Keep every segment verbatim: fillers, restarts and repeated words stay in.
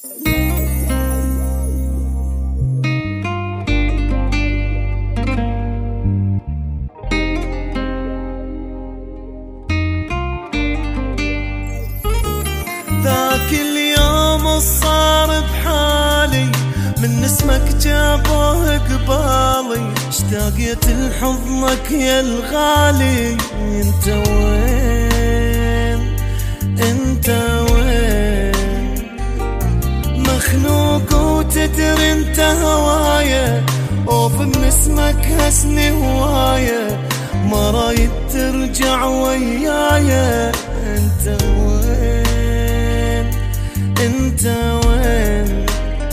ذاك اليوم الصار بحالي من اسمك جابوه قبالي، اشتاقيت لحضنك يا الغالي. انت وين انت وين؟ مخنوق وتدري انت هوايا، اوف من اسمك هسني هواية، ما رايد ترجع ويايا. انت وين انت وين؟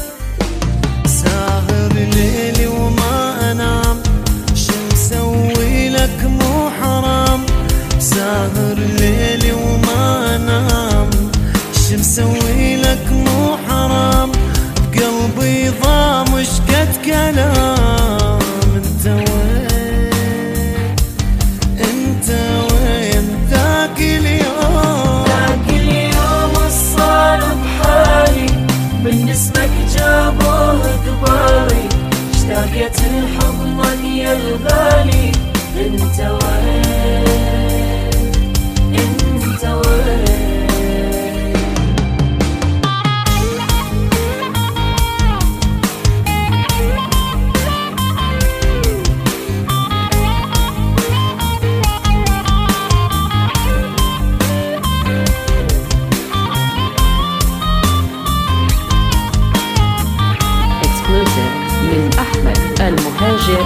ساهر ليلي وما انام، شو مسوي لك مو حرام؟ ساهر ليلي وما انام، شو مسوي لك مو حرام؟ بقلبي ضام وشقد كلام. انت وين انت وين؟ ذاك اليوم ذاك اليوم الصار بحالي من اسمك جابوه قبالي، اشتاقيت لحضنك يا الغالي. انت وين انت وين؟ من أحمد المهاجر.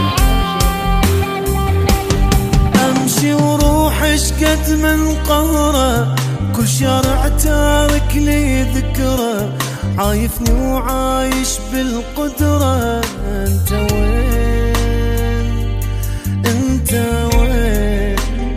امشي وروح اشقد من قهره، كل شارع تارك لي ذكرى، عايفني وعايش بالقدرة. انت وين انت وين؟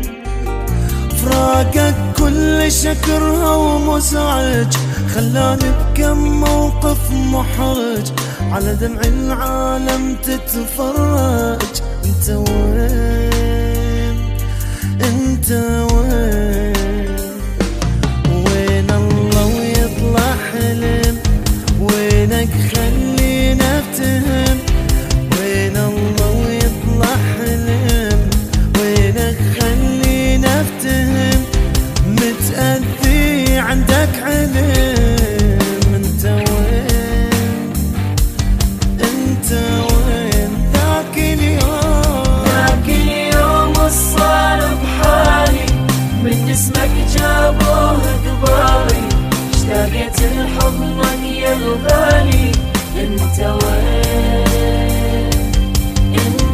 فراقك كل شكرها ومزعج، خلاني بكم موقف محرج، على دمع العالم تتفرج. انت وين انت وين؟ وين الله ويطلع حلم، وينك خلينا افتهم. وين الله ويطلع حلم، وينك خلينا افتهم. متأذي عندك علم. انت وين انت وين؟ ذاك اليوم ذاك اليوم الصار بحالي من اسمك جابوه قبالي، اشتاقيت لحضنك يا الغالي. انت وين انت